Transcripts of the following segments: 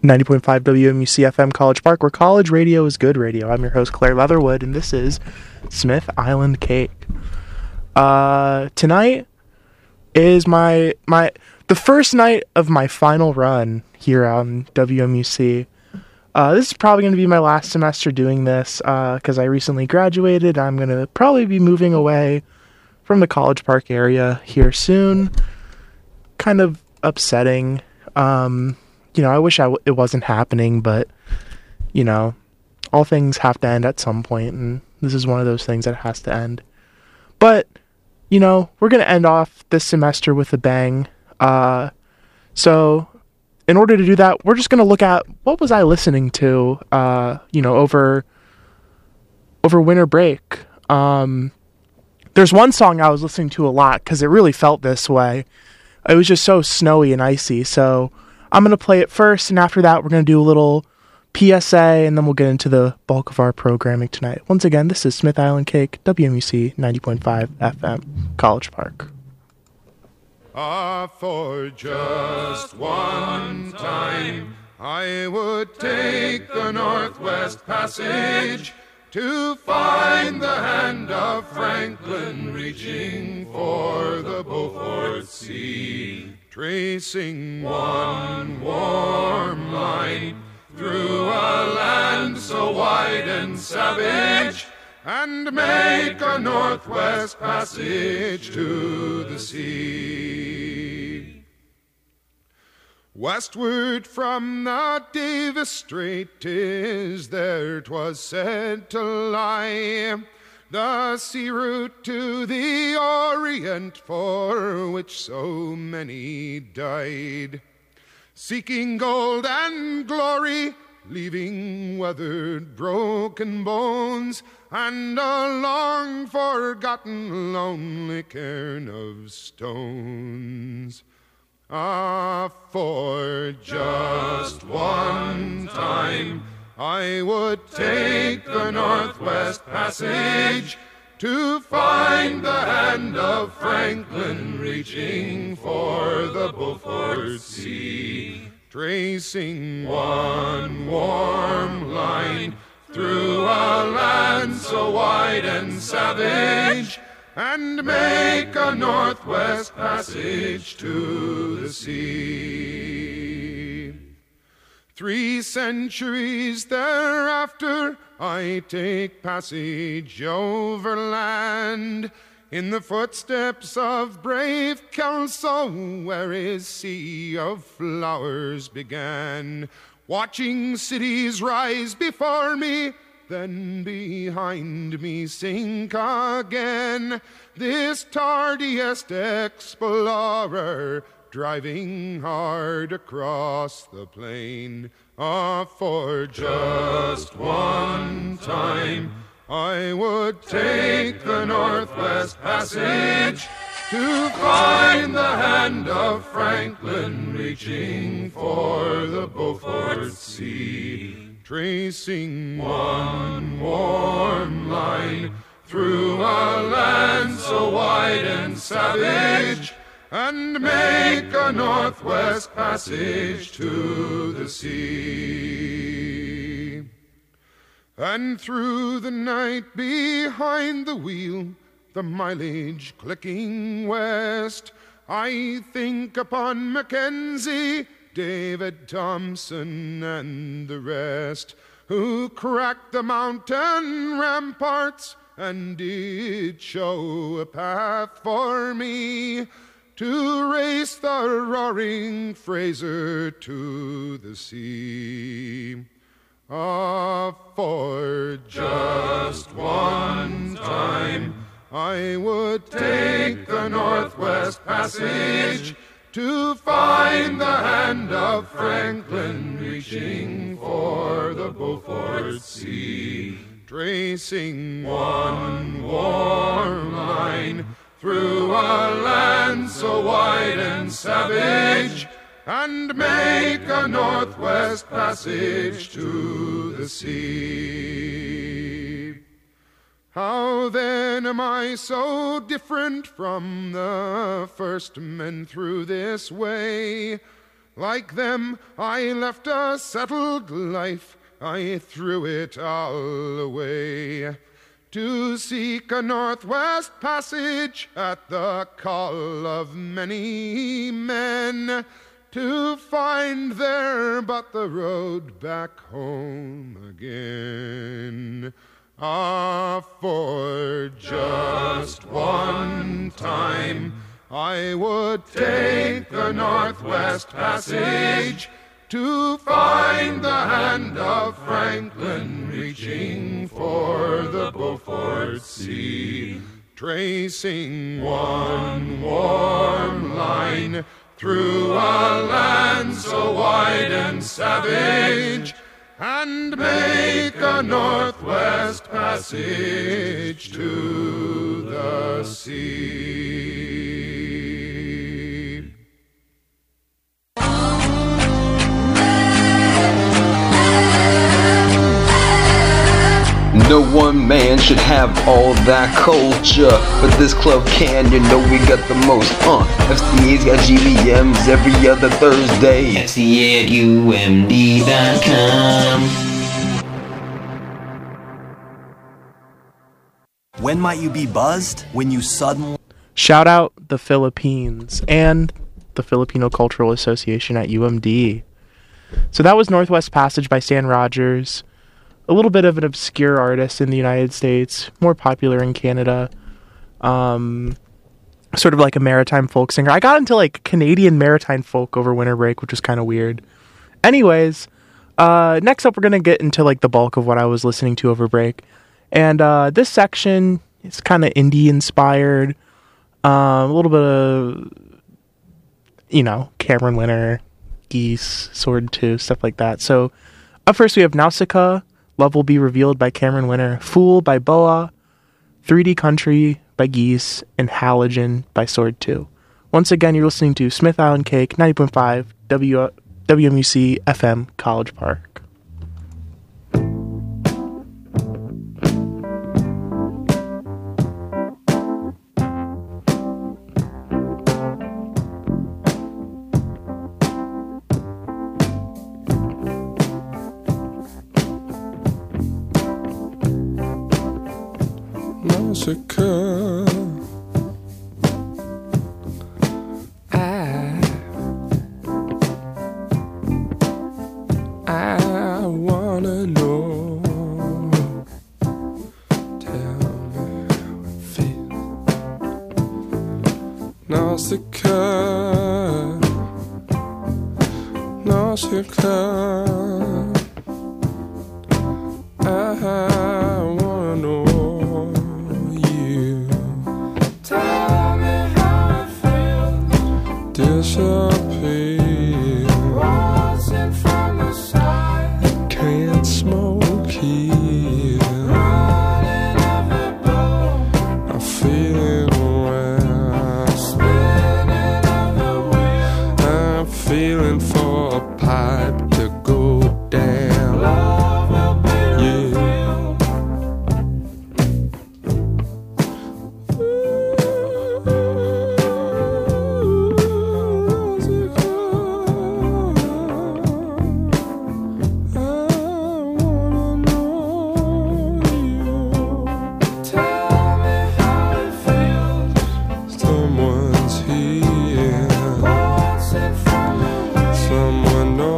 90.5 WMUC FM College Park, where college radio is good radio. I'm your host, Claire Leatherwood, and this is Smith Island Cake. Tonight is the first night of my final run here on WMUC. This is probably going to be my last semester doing this, because I recently graduated. I'm going to probably be moving away from the College Park area here soon. Kind of upsetting. I wish it wasn't happening, but, all things have to end at some point, and this is one of those things that has to end. But, we're going to end off this semester with a bang. So, in order to do that, we're just going to look at what was I listening to, over winter break. There's one song I was listening to a lot, because it really felt this way. It was just so snowy and icy, so I'm going to play it first, and after that, we're going to do a little PSA, and then we'll get into the bulk of our programming tonight. Once again, this is Smith Island Cake, WMUC 90.5 FM, College Park. For just one time, I would take the Northwest Passage to find the hand of Franklin reaching for the Beaufort Sea, tracing one warm line through a land so wide and savage, and make a Northwest Passage to the sea. Westward from the Davis Strait 'tis there 'twas said to lie, the sea route to the Orient for which so many died, seeking gold and glory, leaving weathered broken bones, and a long forgotten lonely cairn of stones. For just one time I would take the Northwest Passage to find the hand of Franklin reaching for the Beaufort Sea, tracing one warm line through a land so wide and savage, and make a Northwest Passage to the sea. 3 centuries thereafter, I take passage overland in the footsteps of brave Kelso, where his sea of flowers began, watching cities rise before me, then behind me sink again. This tardiest explorer, driving hard across the plain. For just one time, I would take the Northwest Passage to find the hand of Franklin reaching for the Beaufort Sea, tracing one warm line through a land so wide and savage, and make a Northwest Passage to the sea. And through the night behind the wheel, the mileage clicking west, I think upon Mackenzie, David Thompson, and the rest, who cracked the mountain ramparts and did show a path for me to race the roaring Fraser to the sea. For just one time, I would take the Northwest Passage to find the hand of Franklin reaching for the Beaufort Sea, tracing one warm line through a land so wide and savage, and make a Northwest Passage to the sea. How then am I so different from the first men through this way? Like them, I left a settled life, I threw it all away, to seek a northwest passage at the call of many men, to find there but the road back home again. Ah, for just one time I would take the Northwest Passage to find the hand of Franklin reaching for the Beaufort Sea, tracing one warm line through a land so wide and savage, and make a Northwest Passage to the sea. No one man should have all that culture, but this club can, you know we got the most. FCA's got GVMs every other Thursday. FCA at UMD.com. When might you be buzzed? When you suddenly... Shout out the Philippines and the Filipino Cultural Association at UMD. So that was Northwest Passage by Stan Rogers. A little bit of an obscure artist in the United States, more popular in Canada. Sort of like a maritime folk singer. I got into like Canadian maritime folk over winter break, which was kind of weird. Anyways, next up we're going to get into like the bulk of what I was listening to over break. And this section is kind of indie inspired. A little bit of, you know, Cameron Winter, Geese, Sword 2, stuff like that. So up first we have Nausicaa, Love Will Be Revealed by Cameron Winter, Fool by Boa, 3D Country by Geese, and Halogen by Sword 2. Once again, you're listening to Smith Island Cake, 90.5 WMUC FM College Park. Nausicaa, I wanna know. Tell me how it feels. Nausicaa, Nausicaa, I wanna know. Disappear. Watching from the side. Can't smoke here. Running every bone. I'm feeling well. Spinning on the wheel. I'm feeling for a pipe to go down. Love will be revealed. Someone knows.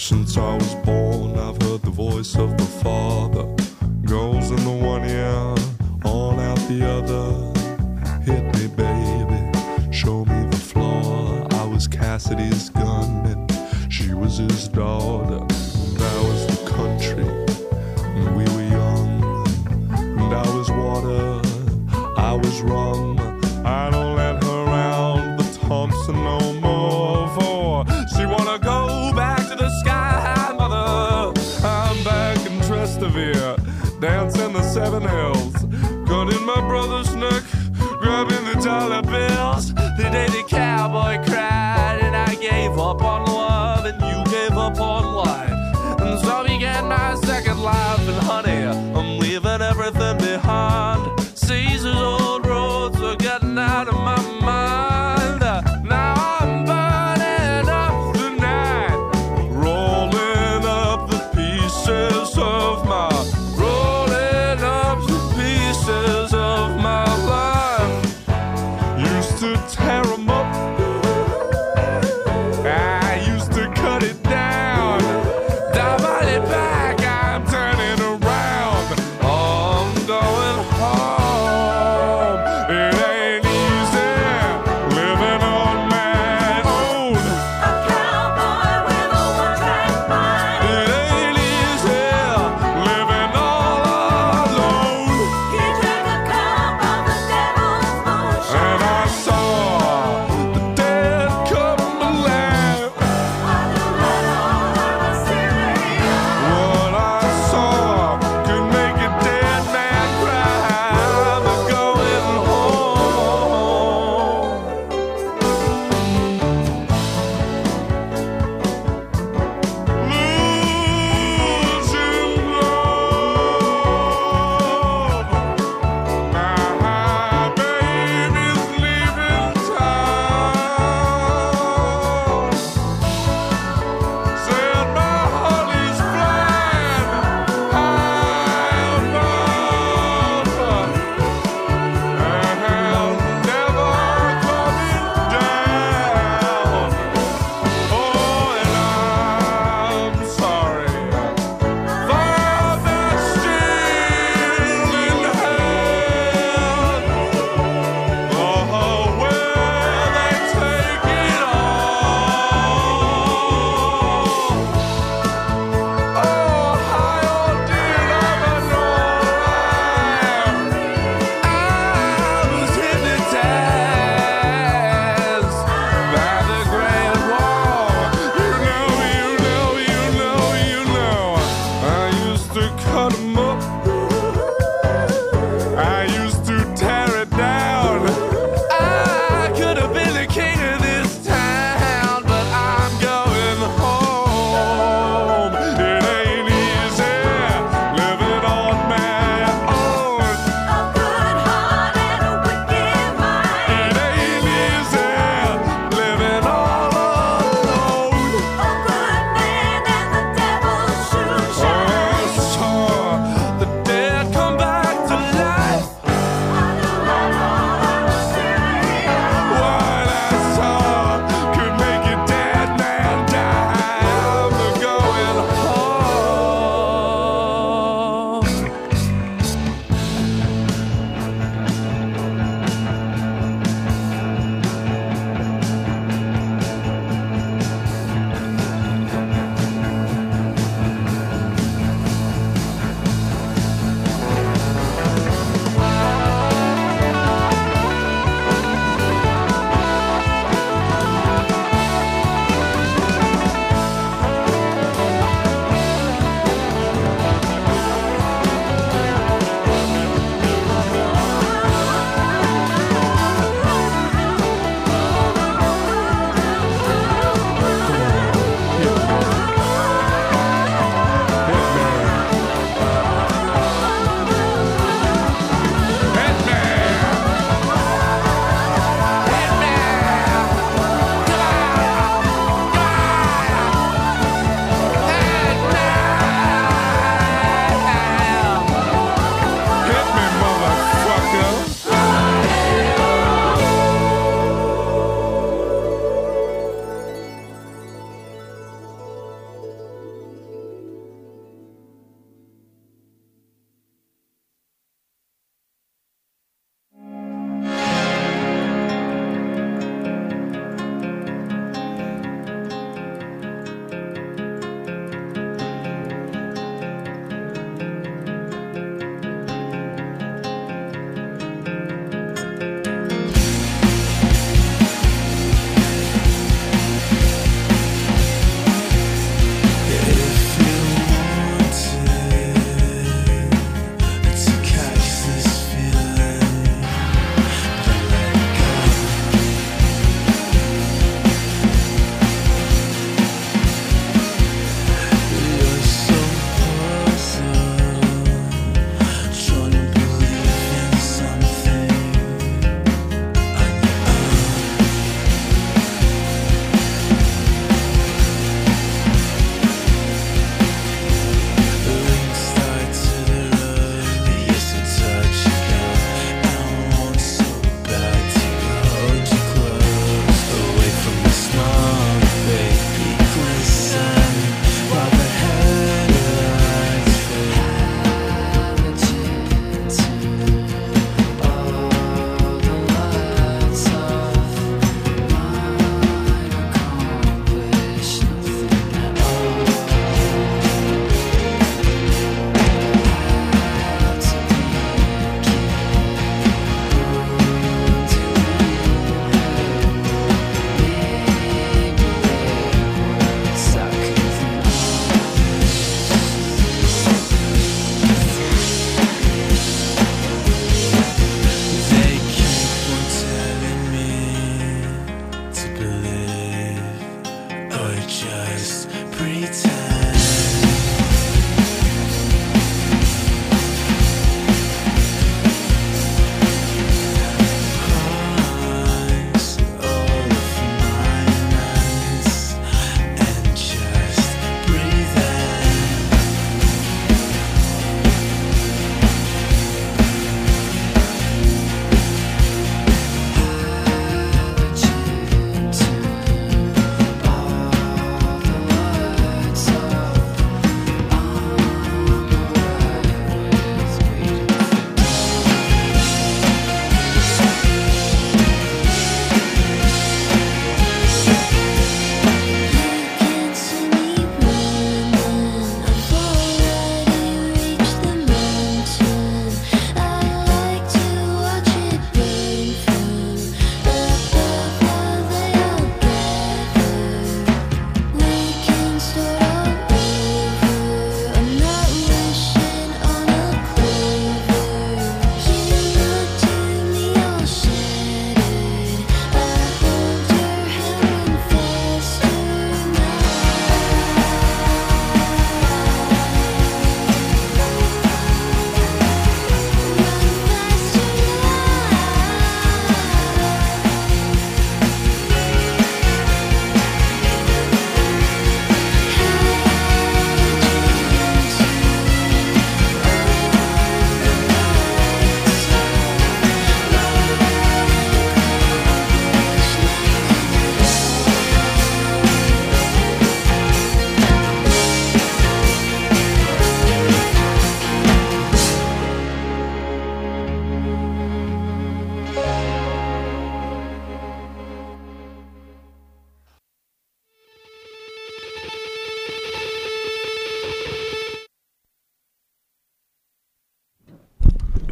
Since I was born, I've heard the voice of the Father. Goes in the one ear, on out the other. Hit me, baby, show me the floor. I was Cassidy's gun and she was his daughter. And I was the country, and we were young. And I was water, I was rum. I don't let her round the Thompson no more, for she wanna go back to the sky, mother. I'm back in Trastevere, dancing the Seven Hills, gun in my brother's neck, grabbing the dollar bills. The day the cowboy cried and I gave up on love and you gave up on life, and so began my second life. And honey, I'm leaving everything behind. Caesar's old roads are getting out of my mind. Now I'm burning up the night, rolling up the pieces of my, rolling up the pieces of my life. You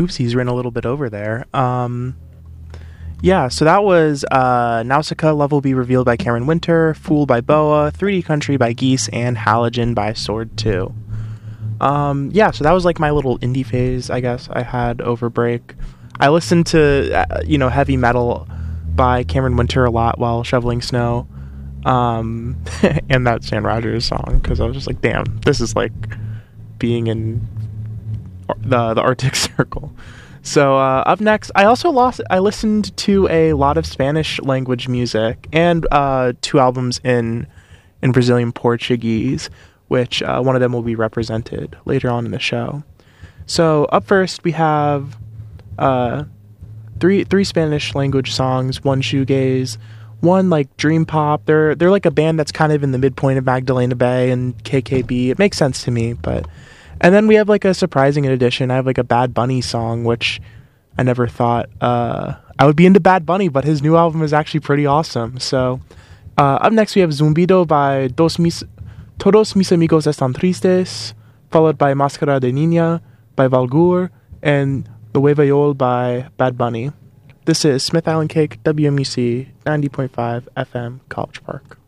oopsies, ran a little bit over there. Yeah, so that was Nausicaa, Love Will Be Revealed by Cameron Winter, Fool by Boa, 3D Country by Geese, and Halogen by Sword 2. Yeah, so that was like my little indie phase, I guess, I had over break. I listened to, heavy metal by Cameron Winter a lot while shoveling snow. And that Stan Rogers song, because I was just like, damn, this is like being in the Arctic Circle. So up next, I listened to a lot of Spanish language music and 2 albums in Brazilian Portuguese, which one of them will be represented later on in the show. So up first, we have three Spanish language songs, 1 shoegaze, 1 like dream pop. They're like a band that's kind of in the midpoint of Magdalena Bay and KKB. It makes sense to me, but. And then we have like a surprising addition. I have like a Bad Bunny song, which I never thought I would be into Bad Bunny, but his new album is actually pretty awesome. So up next we have Zumbido by Todos Mis Amigos Están Tristes, followed by Máscara de Niña by Valgur, and The Huevayol by Bad Bunny. This is Smith Island Cake, WMUC 90.5 FM, College Park.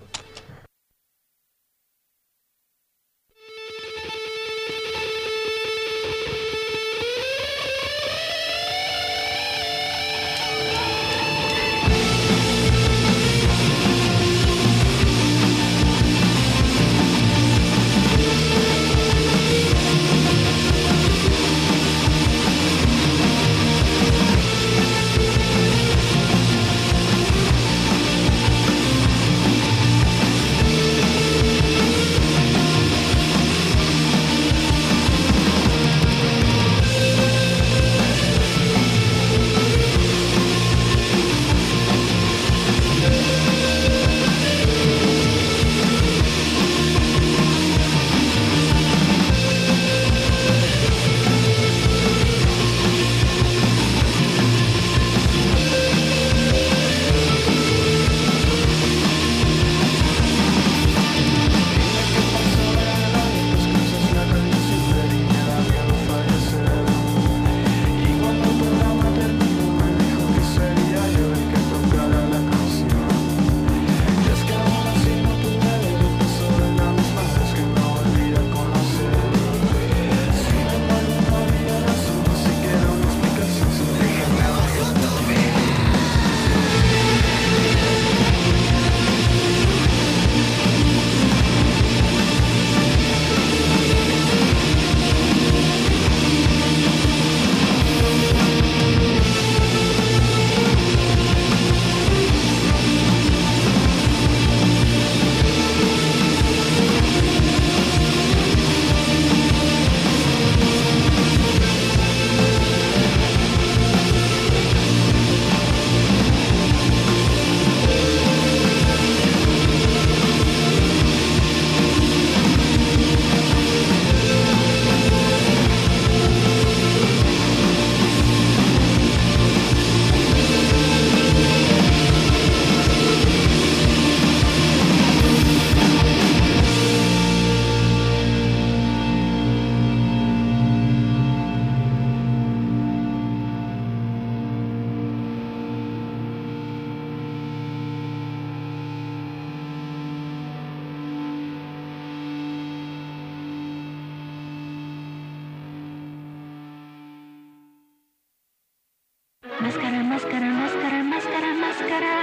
Máscara, máscara, máscara, máscara, máscara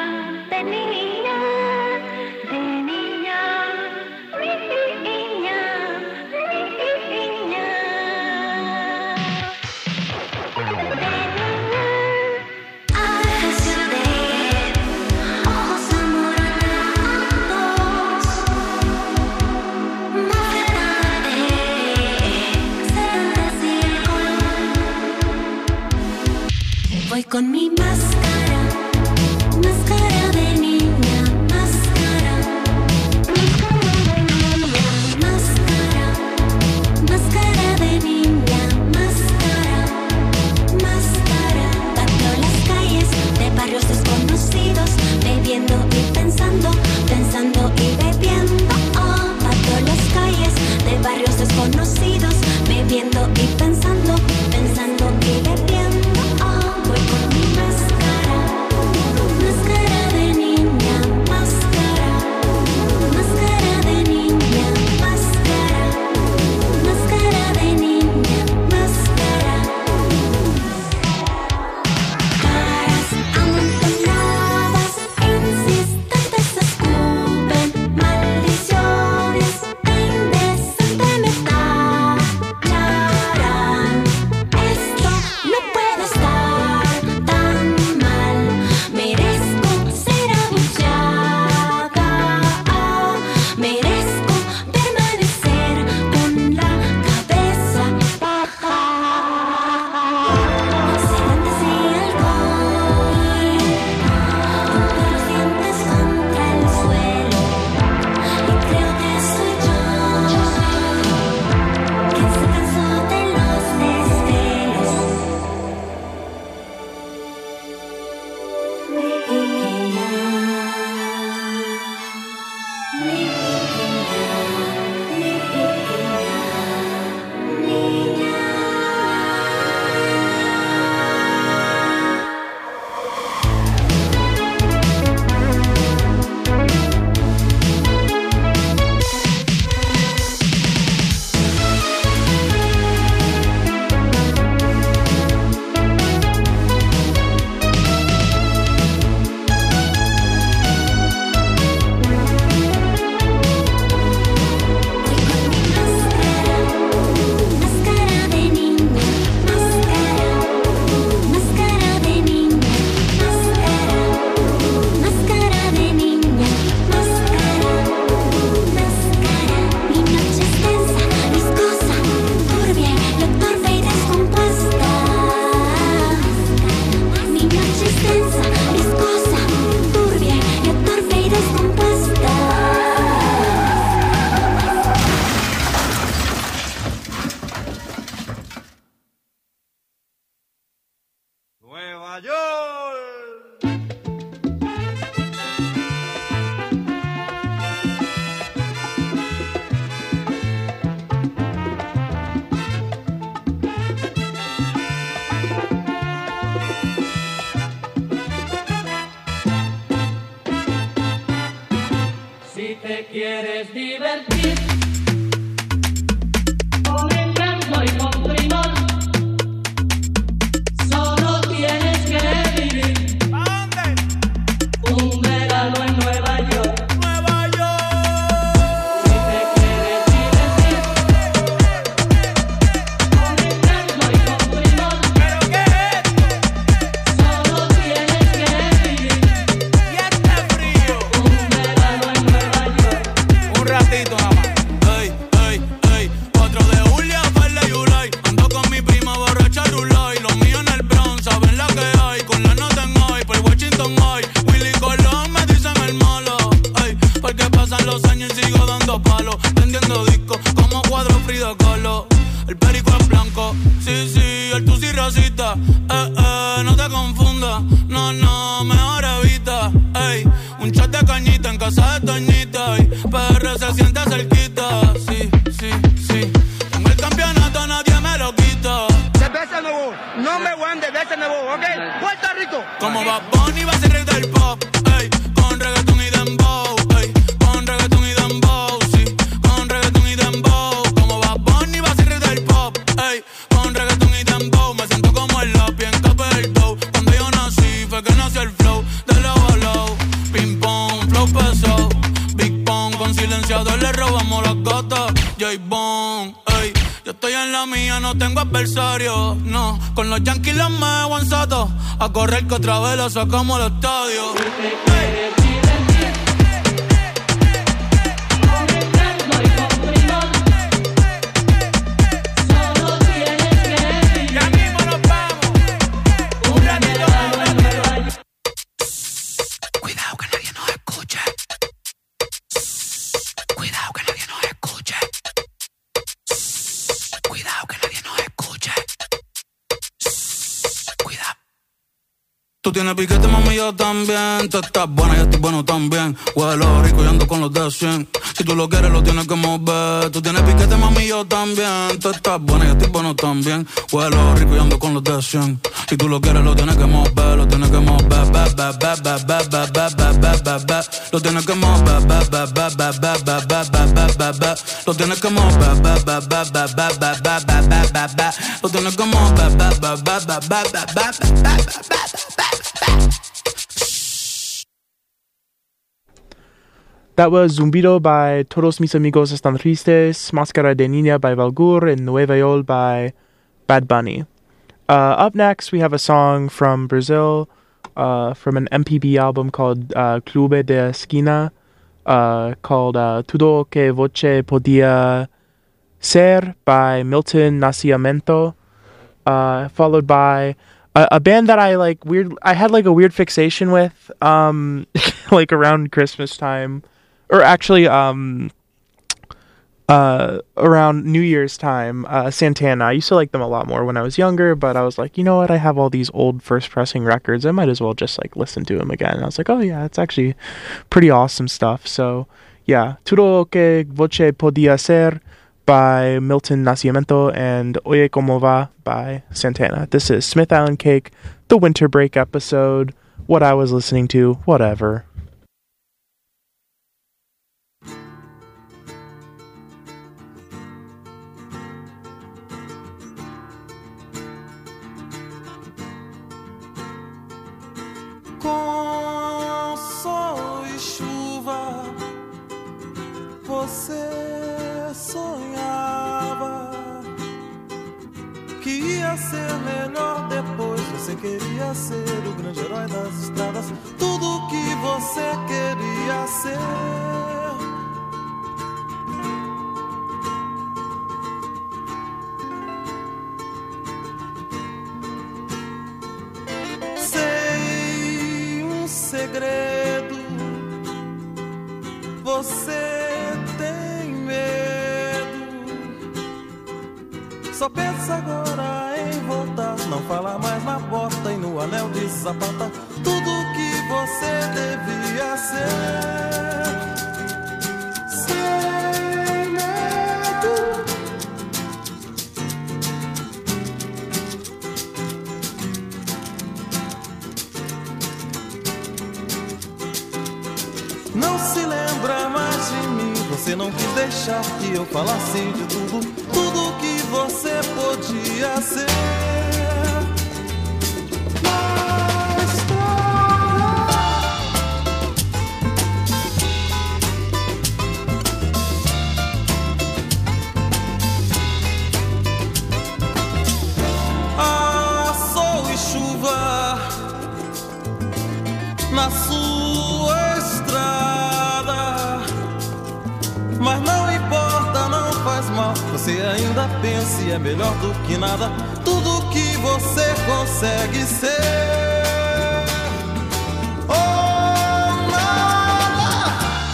de niña, de niña, niña, niña. Ojos amorosos, máscara de fantasía el color. Voy con mi máscara, máscara de niña. extensa, viscosa, turbia y atorpe y descompuesta. Nueva York. Si te quieres divertir con encanto y con primor, solo tienes que vivir un verano en Nueva York. Nueva York. Si te quieres divertir con encanto y con primor, ¿Pero qué es esto? solo tienes que vivir Y este frío. un verano en Nueva York. Un ratito nada más. Ey, ey, ey, 4 de julio, par de July. Ando con mi prima borracha Rulay. Los míos en el Bronx, saben la que hay. Con la nota en hoy, por Washington hoy. Willy Colón me dicen el malo. Ey, porque pasan los años y sigo dando palos. Vendiendo discos como cuadro Frida Kahlo. El perico es blanco, sí, sí, el tusi racista. No te confundas, no, no, mejor evita. Ey, un chat de cañita en casa de Toñita. Y PR se siente cerquita, sí, sí, sí. Tengo el campeonato, nadie me lo quita. Cerveza nuevo. Number one de cerveza nuevo, ¿ok? Puerto Rico. Como Bad Bunny va a ser rey del pop, ey, con reggaeton y dembow, ey, con reggaeton y dembow, sí, con reggaeton y dembow. Como Bad Bunny va a ser rey del pop, ey, con reggaeton y dembow. Me siento como el lápiz en capa del dough. Cuando yo nací fue que nació el flow de low a low. Ping pong, flow pesado, Big Pong, con silenciador le robamos las gatas. J-Bone, ey, yo estoy en la mía, no tengo adversario, no. Con los Yankees los me aguanzato. A correr que otra vez la sacamos al estadio. Si te quieres divertir con encanto y con primor, solo tienes que vivir Ya mismo nos vamos. un verano en Nueva York. Cuidado que nadie nos escuche. Cuidado que nadie nos escuche. Cuidado que nadie nos escuche. Cuidado. Tú tienes piquete, mami, yo también. Tú estás buena, yo estoy bueno también. Huelo rico y ando con los de 100. Si tú lo quieres, lo tienes que mover. Tú tienes piquete, mami, yo también. Tú estás buena, yo estoy bueno también. Huelo rico y ando con los de 100. Si tú lo quieres, lo tienes que mover. Lo tienes que mover. Lo tienes que mover. Lo tienes que mover. Lo tienes que mover. That was Zumbido by Todos Mis Amigos Están Tristes, Máscara de Niña by Valgur, and Nueva York by Bad Bunny. Up next, we have a song from Brazil, from an MPB album called Clube de Esquina, called Tudo Que Voce Podia Ser by Milton Nascimento, followed by a band that I had like a weird fixation with, like around Christmas time. Or actually, around New Year's time, Santana. I used to like them a lot more when I was younger, but I was like, you know what? I have all these old first pressing records. I might as well just like listen to them again. And I was like, oh yeah, it's actually pretty awesome stuff. So yeah, Tudo Lo Que Voce Podia Ser by Milton Nascimento and Oye Como Va by Santana. This is Smith Island Cake, the winter break episode, what I was listening to, whatever. Com sol e chuva, você sonhava que ia ser melhor depois. Você queria ser o grande herói das estradas, tudo o que você queria ser. Sei segredo. Você tem medo. Só pensa agora em voltar. Não fala mais na porta e no anel de sapata. Tudo que você devia ser. Sem medo. Não se lembra mais de mim. Você não quis deixar que eu falasse de tudo. Tudo que você podia ser. Na sua estrada, mas não importa, não faz mal. Você ainda pensa e é melhor do que nada. Tudo que você consegue ser. Oh, nada.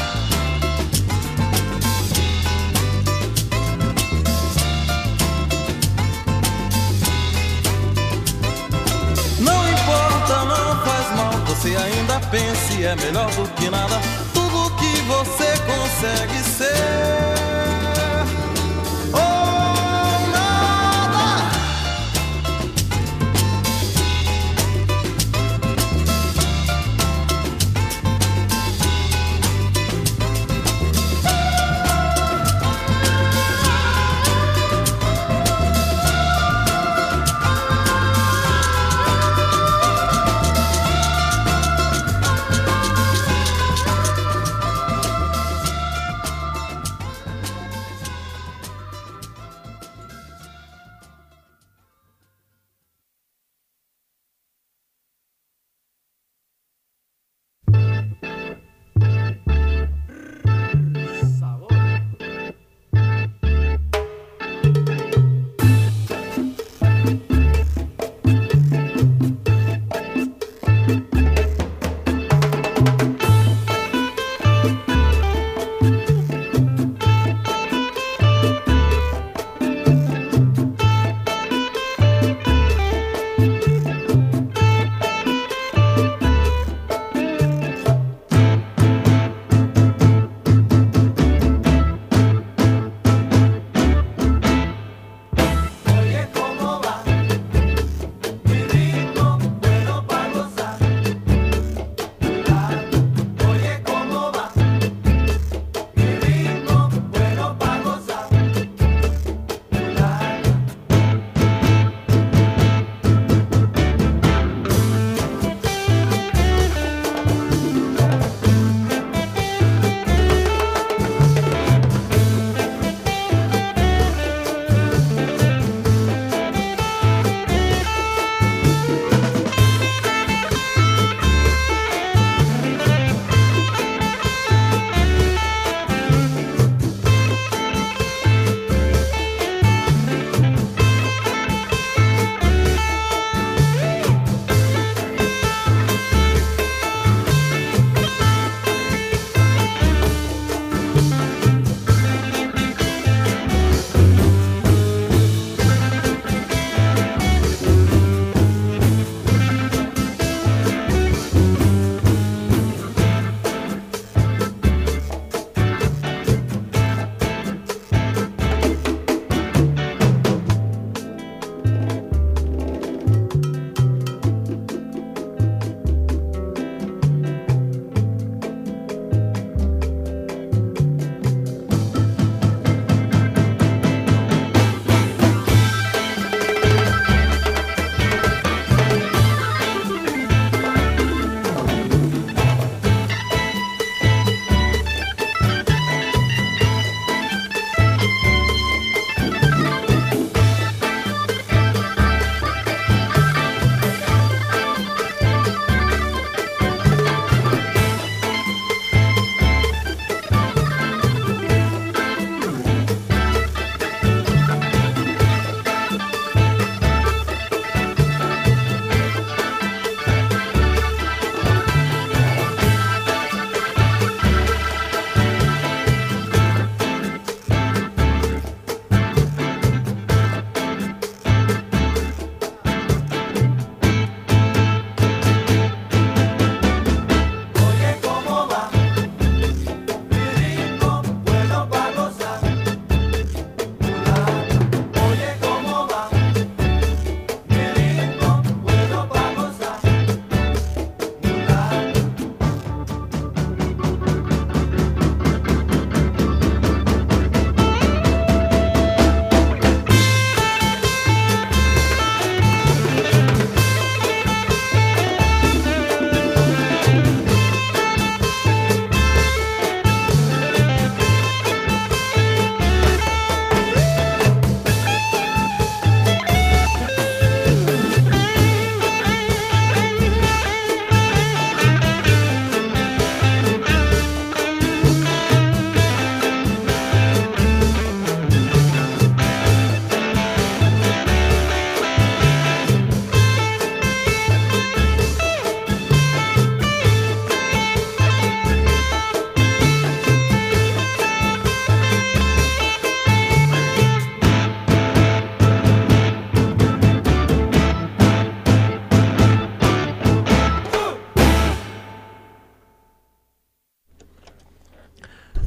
Não importa, não faz mal. Você ainda pensa e é melhor do que nada. Tudo que você consegue ser. Oh, nada.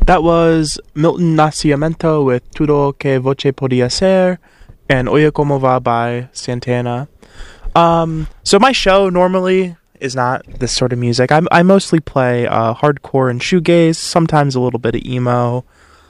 That was Milton Nascimento with Todo que voce podía ser and Oye Como Va by Santana. So my show normally is not this sort of music. I mostly play hardcore and shoegaze, sometimes a little bit of emo.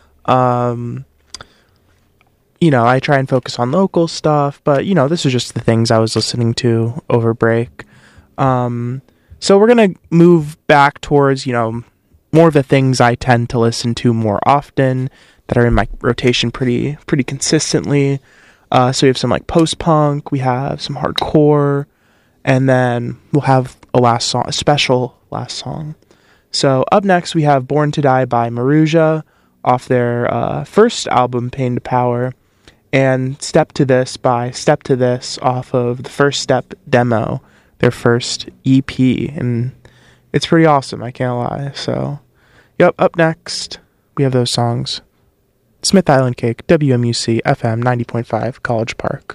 I try and focus on local stuff, but this is just the things I was listening to over break. So we're gonna move back towards more of the things I tend to listen to more often, that are in my rotation pretty consistently. So we have some like post-punk, we have some hardcore, and then we'll have a special last song. So up next we have Born to Die by Maruja off their first album, Pain to Power, and Step to This by Step to This off of the First Step demo, their first EP, and it's pretty awesome, I can't lie. So, yep, up next, we have those songs. Smith Island Cake, WMUC, FM 90.5, College Park.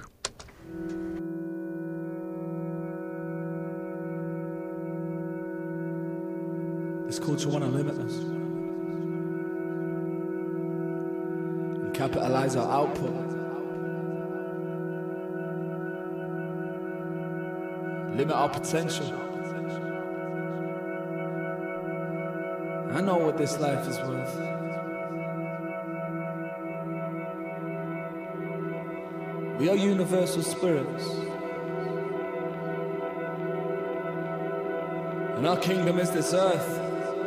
This culture wanna limit us and capitalize our output. Limit our potential. I know what this life is worth. We are universal spirits, and our kingdom is this earth.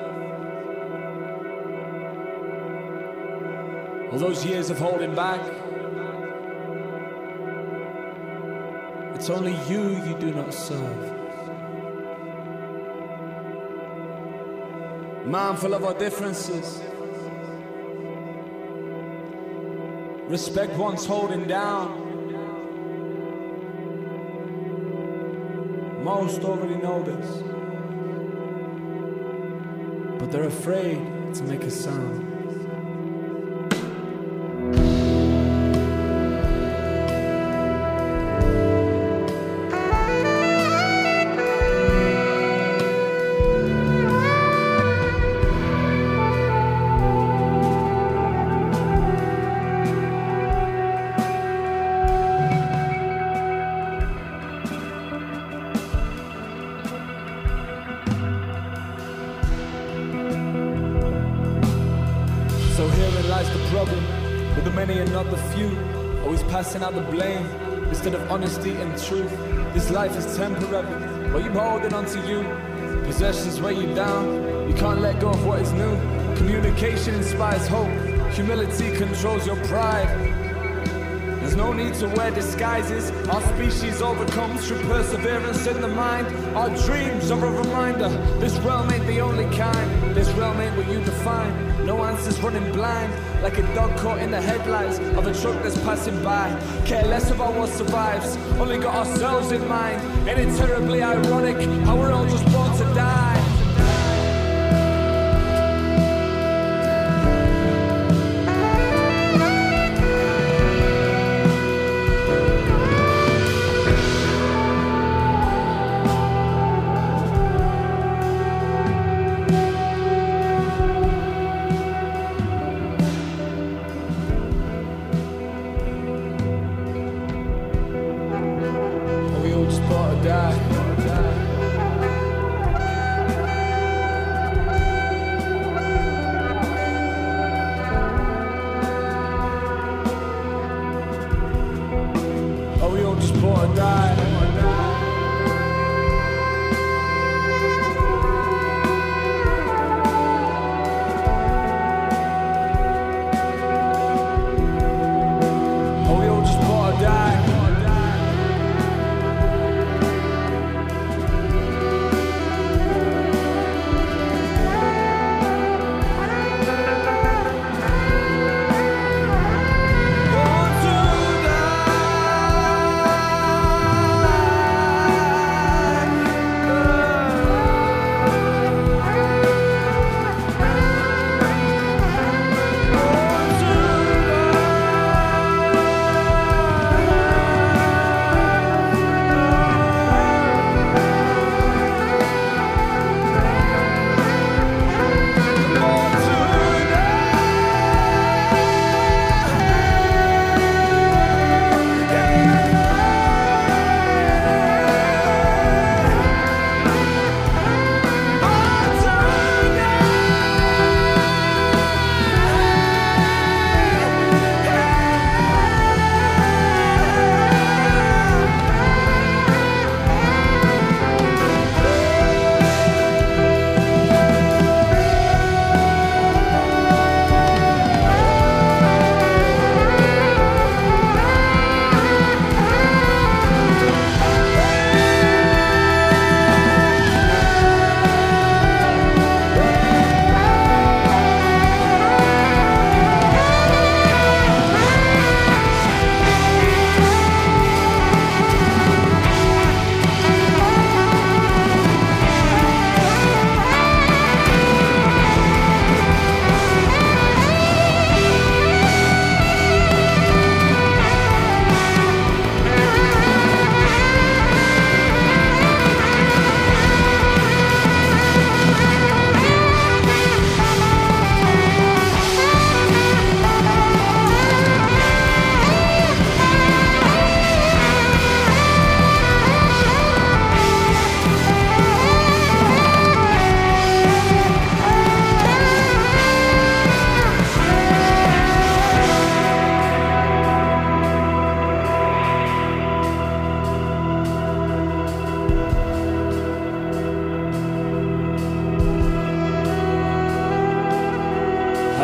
All those years of holding back, it's only you do not serve. Mindful of our differences, respect one's holding down. Most already know this, but they're afraid to make a sound. Passing out the blame instead of honesty and truth. This life is temporary, but you're holding on to you. Possessions weigh you down, you can't let go of what is new. Communication inspires hope, humility controls your pride. There's no need to wear disguises. Our species overcomes through perseverance in the mind. Our dreams are a reminder. This realm ain't the only kind. This realm ain't what you define. No answers running blind, like a dog caught in the headlights of a truck that's passing by. Care less about what survives, only got ourselves in mind. Ain't it terribly ironic how we're all just born to die?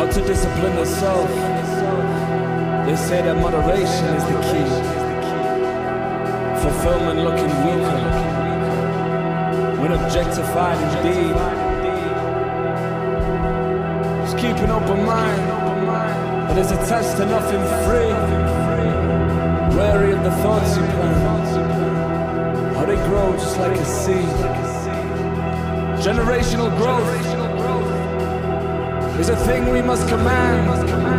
How to discipline the self. They say that moderation is the key. Fulfillment looking weaker when objectified indeed. Just keep an open mind, but it's attached to nothing free. Wary of the thoughts you plant, how they grow just like a seed. Generational growth is a thing we must command.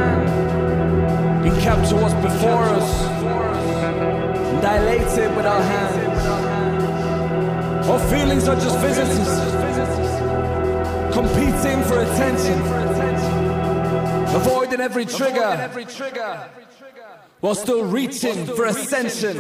We capture what's before us, dilate it with our hands. Our feelings are just visitors, competing for attention, avoiding every trigger, while still reaching for ascension.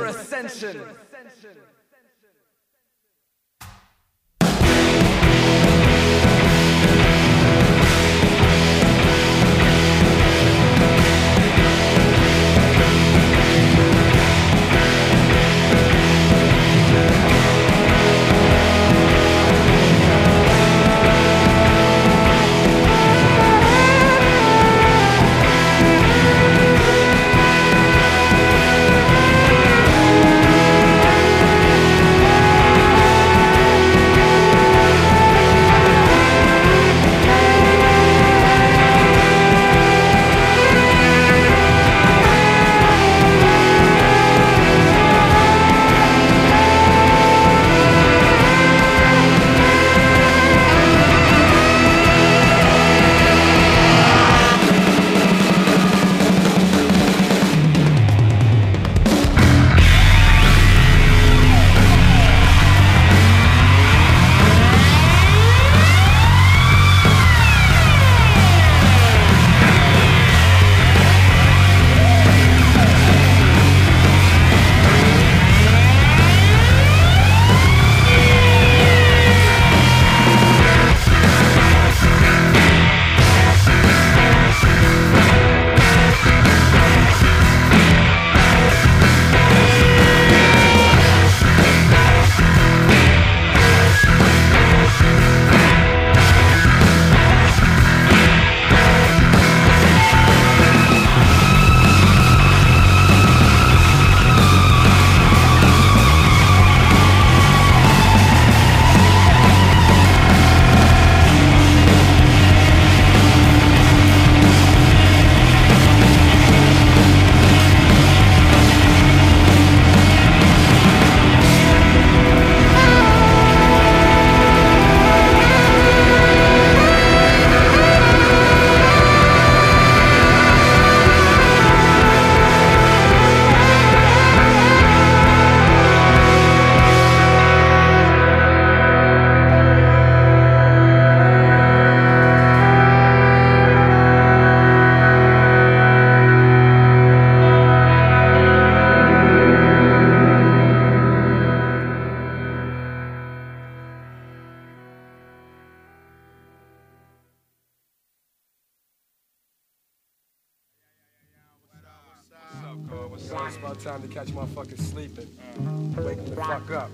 It's about time to catch motherfuckers sleeping. Wake them the fuck up.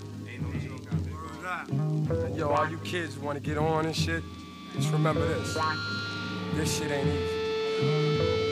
And yo, all you kids who want to get on and shit, just remember this. This shit ain't easy.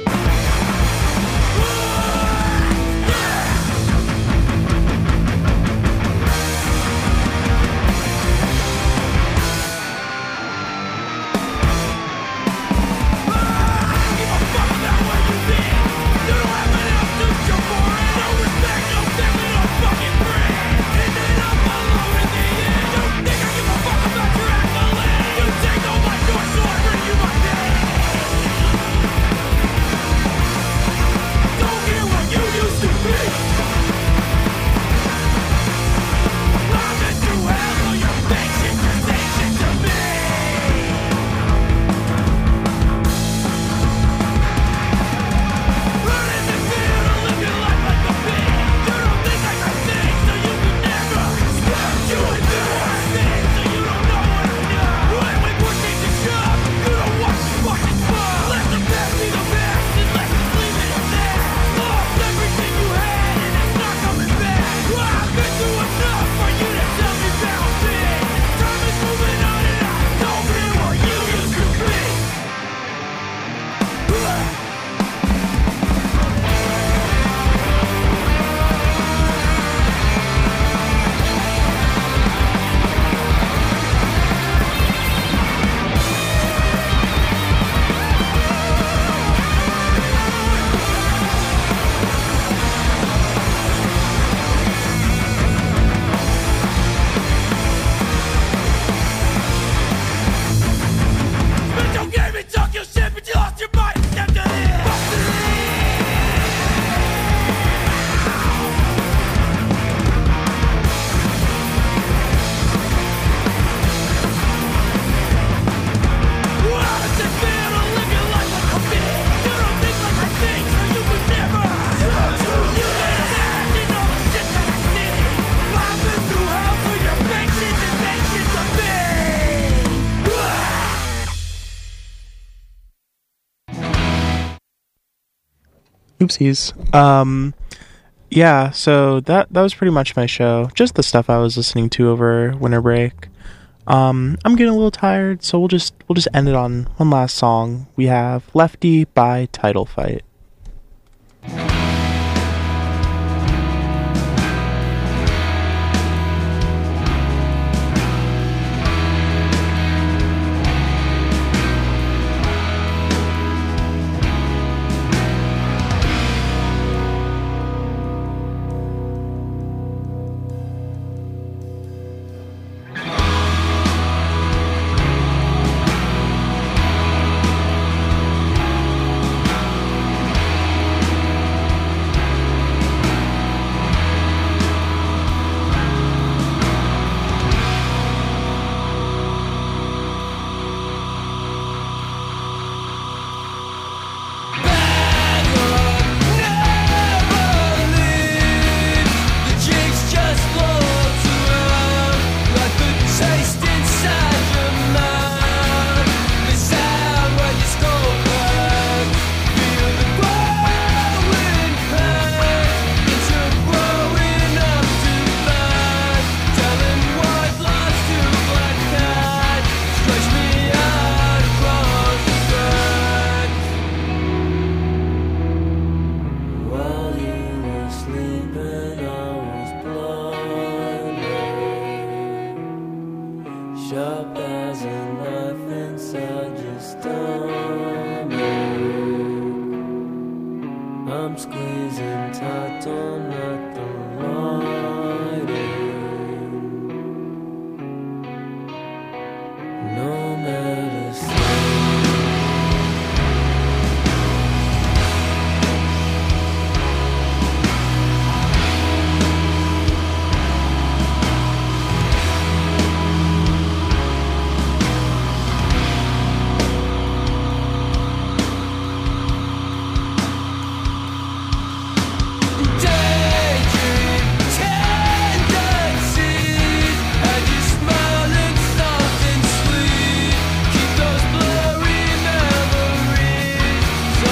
Oopsies. Yeah, so that was pretty much my show. Just the stuff I was listening to over winter break. I'm getting a little tired, so we'll just end it on one last song. We have Lefty by Title Fight. Sharp as a knife inside your stomach. I'm squeezing tight on